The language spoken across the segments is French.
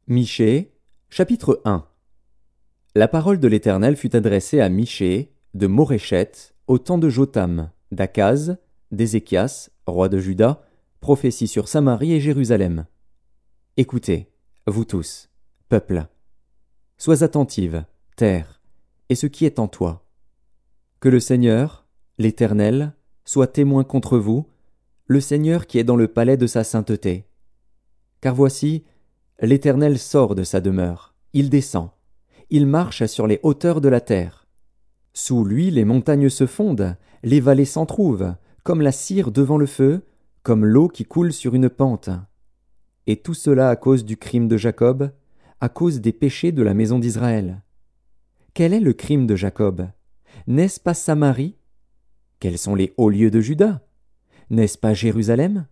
Michée, chapitre 1. La parole de l'Éternel fut adressée à Michée, de Morécheth, au temps de Jotham, d'Akaz, d'Ézéchias, roi de Juda, prophétie sur Samarie et Jérusalem. Écoutez, vous tous, peuple. Sois attentive, terre, et ce qui est en toi. Que le Seigneur, l'Éternel, soit témoin contre vous, le Seigneur qui est dans le palais de sa sainteté. Car voici, l'Éternel sort de sa demeure, il descend, il marche sur les hauteurs de la terre. Sous lui les montagnes se fondent, les vallées s'entrouvent, comme la cire devant le feu, comme l'eau qui coule sur une pente. Et tout cela à cause du crime de Jacob, à cause des péchés de la maison d'Israël. Quel est le crime de Jacob? N'est-ce pas Samarie? Quels sont les hauts lieux de Juda? N'est-ce pas Jérusalem?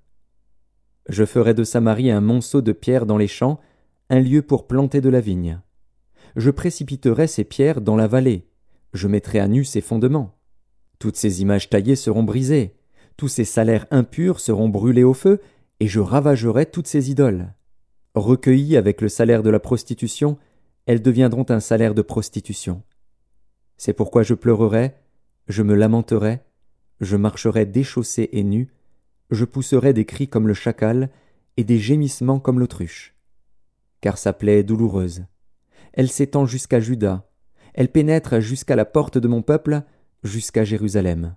Je ferai de Samarie un monceau de pierres dans les champs, un lieu pour planter de la vigne. Je précipiterai ces pierres dans la vallée, je mettrai à nu ses fondements. Toutes ces images taillées seront brisées, tous ces salaires impurs seront brûlés au feu, et je ravagerai toutes ces idoles. Recueillies avec le salaire de la prostitution, elles deviendront un salaire de prostitution. C'est pourquoi je pleurerai, je me lamenterai, je marcherai déchaussé et nu, je pousserai des cris comme le chacal et des gémissements comme l'autruche. Car sa plaie est douloureuse. Elle s'étend jusqu'à Juda, elle pénètre jusqu'à la porte de mon peuple, jusqu'à Jérusalem.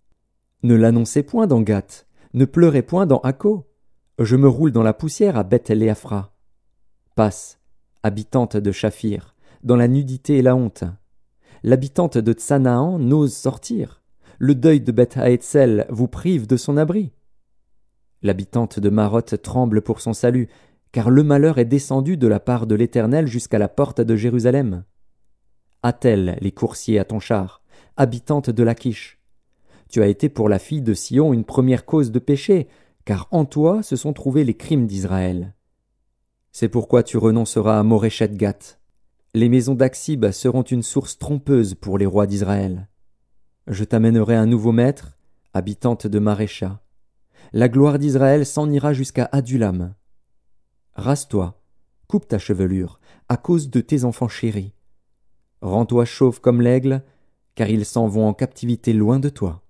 Ne l'annoncez point dans Gath, ne pleurez point dans Akko. Je me roule dans la poussière à Beth-Léaphra. Passe, habitante de Shaphir, dans la nudité et la honte. L'habitante de Tsanaan n'ose sortir. Le deuil de Beth-Haetzel vous prive de son abri. L'habitante de Maroth tremble pour son salut, car le malheur est descendu de la part de l'Éternel jusqu'à la porte de Jérusalem. Attelle les coursiers à ton char, habitante de Lachish. Tu as été pour la fille de Sion une première cause de péché, car en toi se sont trouvés les crimes d'Israël. C'est pourquoi tu renonceras à Morécheth-Gath. Les maisons d'Aksib seront une source trompeuse pour les rois d'Israël. Je t'amènerai un nouveau maître, habitante de Marécha. La gloire d'Israël s'en ira jusqu'à Adulam. Rase-toi, coupe ta chevelure, à cause de tes enfants chéris. Rends-toi chauve comme l'aigle, car ils s'en vont en captivité loin de toi.